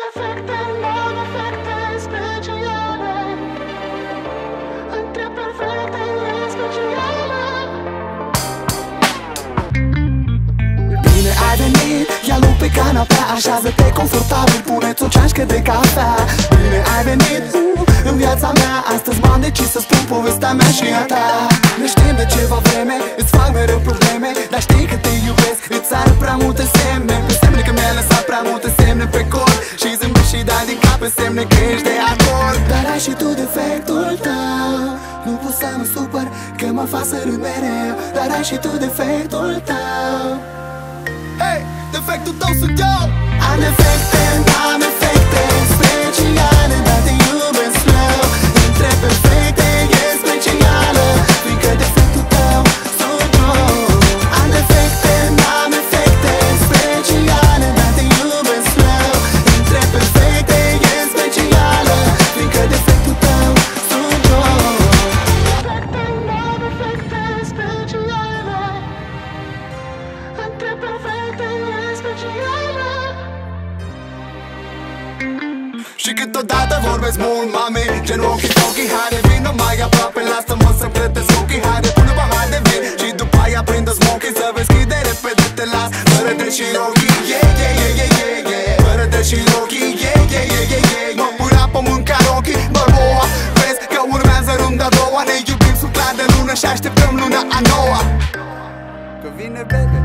defecte, n-am efecte speciale. Între perfecte e speciale. Bine ai venit, ia loc pe canapea, așează-te confortabil, pune-ți o ceașcă de cafea. Bine ai venit în viața mea, astăzi m-am decis să spun povestea mea și a ta. Ne știm de ceva vreme, îți fac mereu probleme, dar știi că te iubesc, îți arăt prea multe semne. Pe semne că mi-ai lăsat prea multe semne pe cor, și zâmbi și dai din cap pe semne că ești de acord. Dar ai și tu defectul tău, nu pot să mă supăr că mă fac să râd mereu. Dar ai și tu defectul tău. Hey, defectul tău sunt eu. Am defecte, n-am efecte speciale, dar te iubesc rău. Între perfecte e specială, fiindcă defectul tău sunt eu. Am defecte, n-am efecte speciale, dar te iubesc rău. Între perfecte e specială, fiindcă defectul tău sunt eu. Defecte, n-am efecte speciale. Între perfecte e speciale. Și câteodată vorbesc mult, mami, gen walkie-talkie. Haide, vină mai aproape, lasă-mă să plătesc ochii. Haide, pune pahar de vin și după aia prindă smoking. Să vezi cât de repede te las, fără de și ochii. Yeah, yeah, yeah, yeah, yeah, yeah. Fără de și ochii, yeah, yeah, yeah, yeah, yeah. Mă pura pe mâncar ochii, bărboa. Vezi că urmează runda a doua. Ne iubim sub clar de lună și așteptăm luna a noua. Că vine bebe.